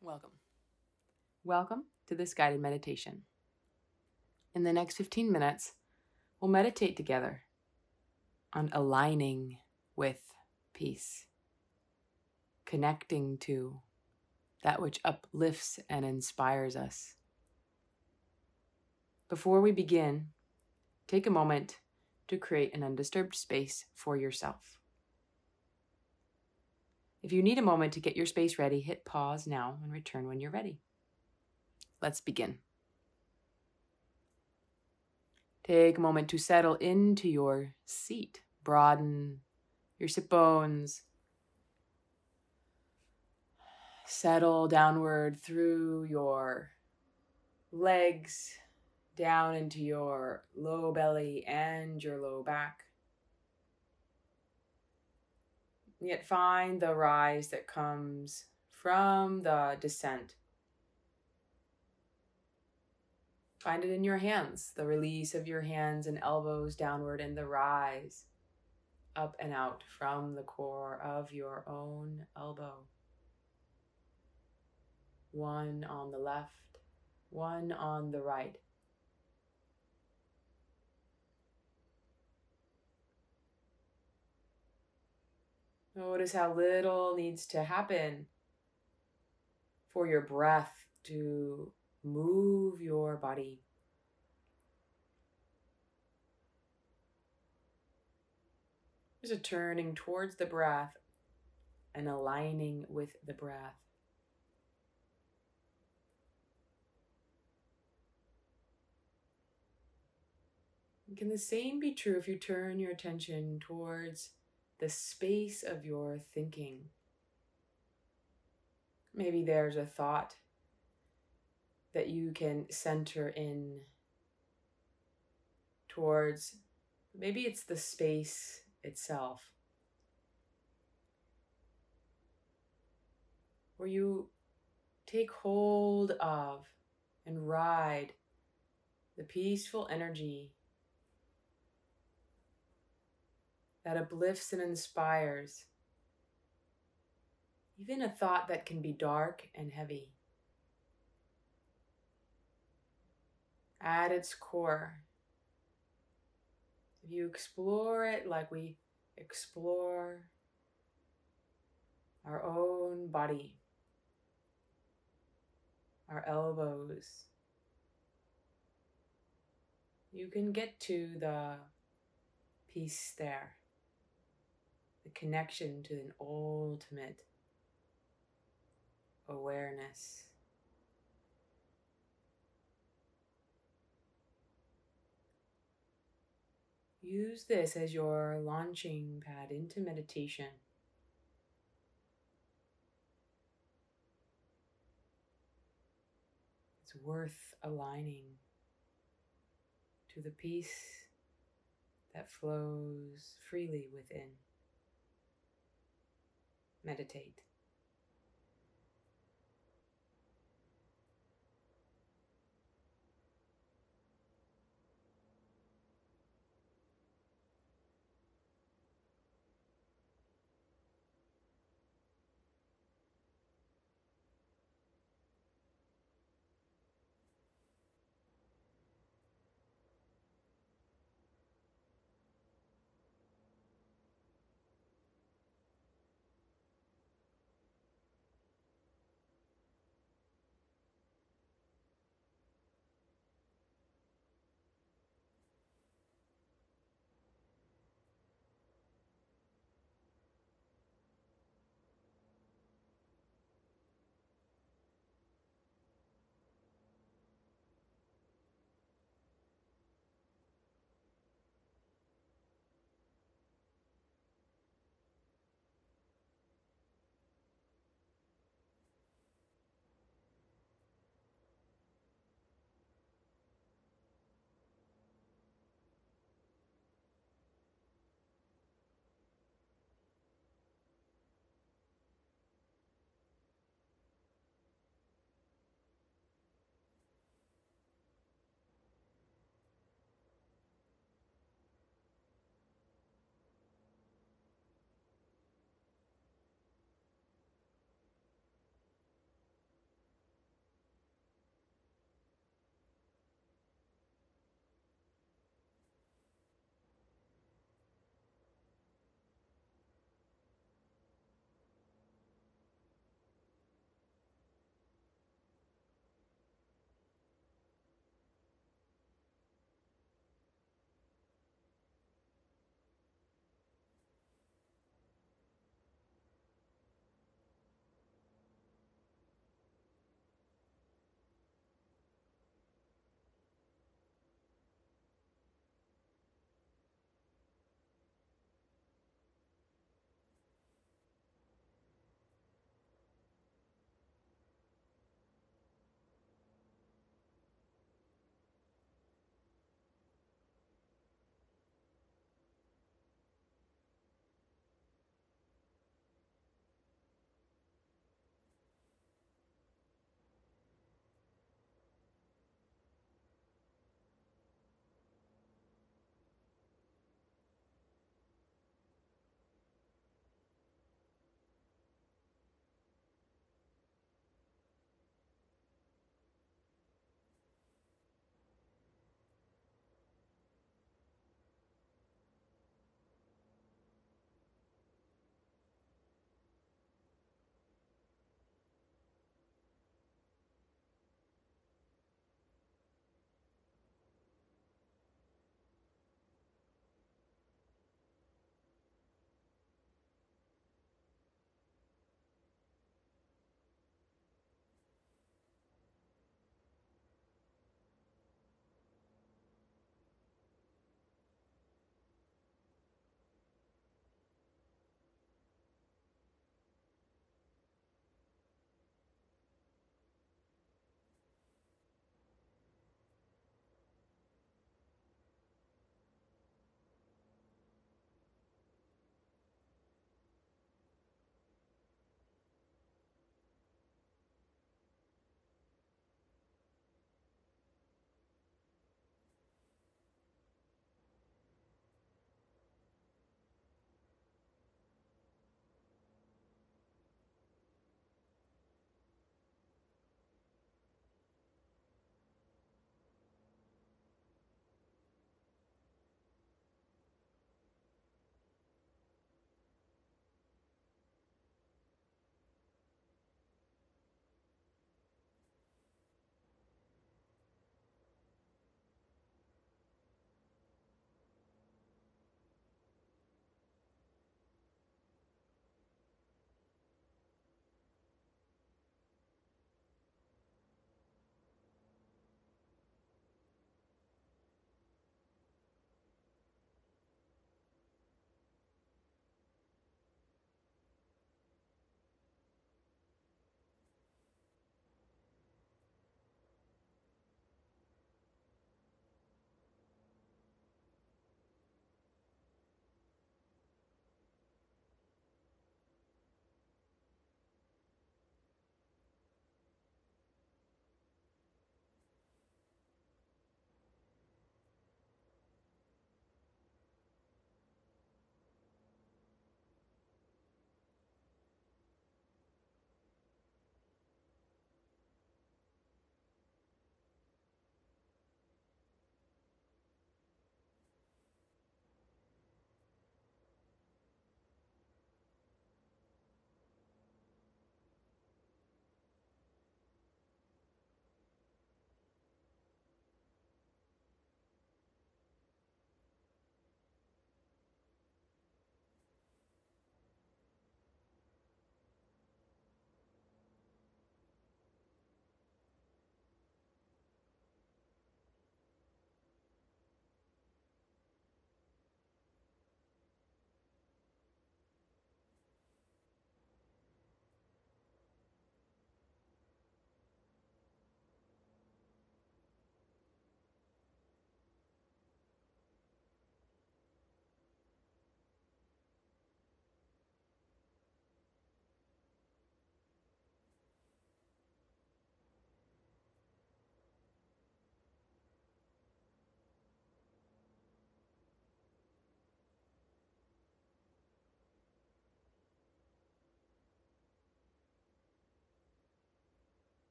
Welcome. Welcome to this guided meditation. In the next 15 minutes, we'll meditate together on aligning with peace, connecting to that which uplifts and inspires us. Before we begin, take a moment to create an undisturbed space for yourself. If you need a moment to get your space ready, hit pause now and return when you're ready. Let's begin. Take a moment to settle into your seat. Broaden your sit bones. Settle downward through your legs, down into your low belly and your low back. Yet find the rise that comes from the descent. Find it in your hands, the release of your hands and elbows downward, and the rise up and out from the core of your own elbow. One on the left, one on the right. Notice how little needs to happen for your breath to move your body. There's a turning towards the breath and aligning with the breath. Can the same be true if you turn your attention towards the space of your thinking? Maybe there's a thought that you can center in towards. Maybe it's the space itself, where you take hold of and ride the peaceful energy that uplifts and inspires even a thought that can be dark and heavy. At its core, if you explore it like we explore our own body, our elbows, you can get to the peace there, the connection to an ultimate awareness. Use this as your launching pad into meditation. It's worth aligning to the peace that flows freely within. Meditate.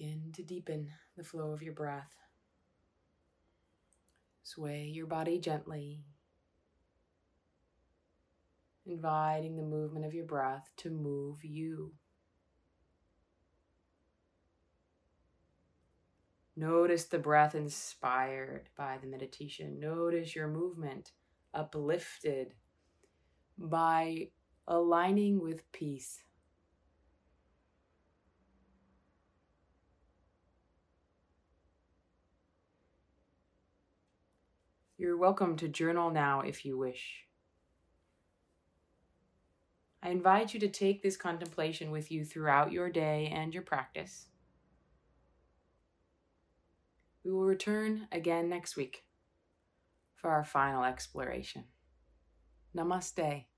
Begin to deepen the flow of your breath. Sway your body gently, inviting the movement of your breath to move you. Notice the breath inspired by the meditation. Notice your movement uplifted by aligning with peace. You're welcome to journal now if you wish. I invite you to take this contemplation with you throughout your day and your practice. We will return again next week for our final exploration. Namaste.